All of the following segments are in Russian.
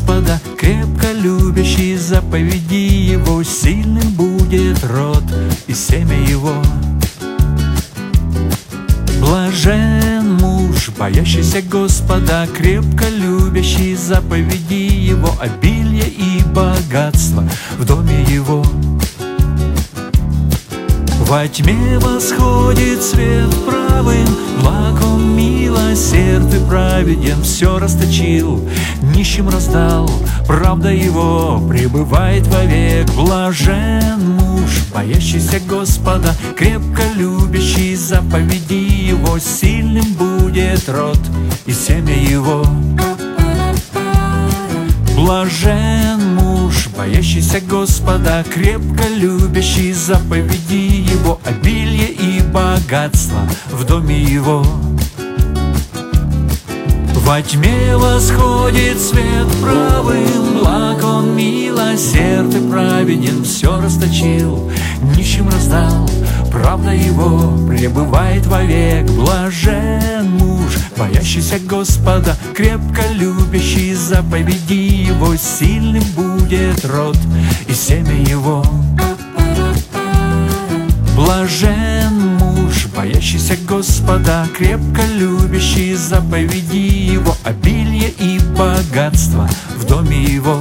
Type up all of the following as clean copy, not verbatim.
Господа, крепко любящий заповеди Его, сильным будет род и семя его. Блажен муж, боящийся Господа, крепко любящий заповеди Его, обилие и богатство в доме его. Во тьме восходит свет правым, благ Он милосерд и праведен, все расточил, нищим раздал, правда Его пребывает вовек. Блажен муж, боящийся Господа, крепко любящий заповеди Его, сильным будет род и семя его. Блажен муж, боящийся Господа, крепко любящий заповеди Его, обилие и богатство в доме его. Во тьме восходит свет правым, благ Он милосерд и праведен, все расточил, нищим раздал, правда Его пребывает вовек. Блажен муж, боящийся Господа, крепко любящий заповеди Его, сильным будет род и семя его. Блажен муж, боящийся Господа, крепко любящий заповеди Его, обилие и богатство в доме его.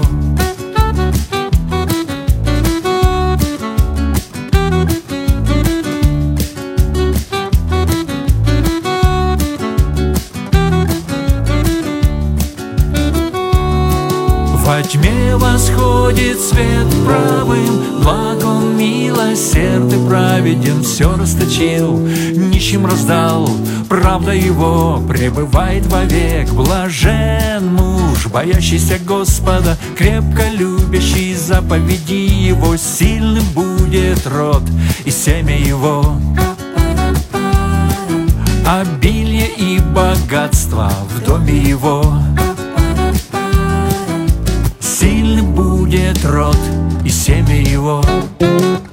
Во тьме восходит свет правым, благ Он милосерд и праведен, все расточил, нищим раздал, правда Его пребывает вовек. Блажен муж, боящийся Господа, крепко любящий заповеди Его, сильным будет род и семя его. Обилие и богатство в доме его. Сильным будет род и семя его.